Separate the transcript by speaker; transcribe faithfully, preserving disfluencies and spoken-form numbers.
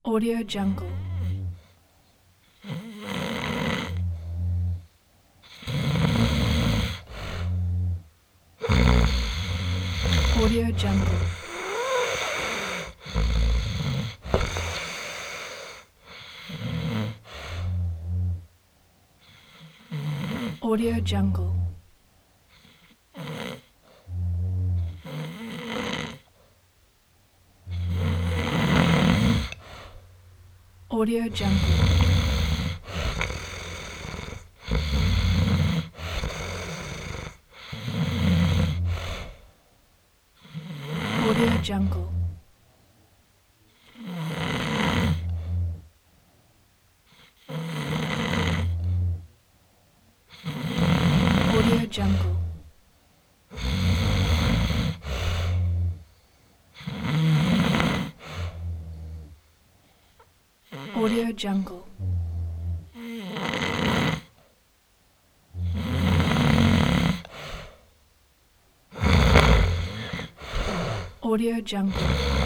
Speaker 1: Audio Jungle. Audio Jungle. Audio Jungle. Audio Jungle. Audio Jungle. Audio Jungle. Audio Jungle. Audio Jungle.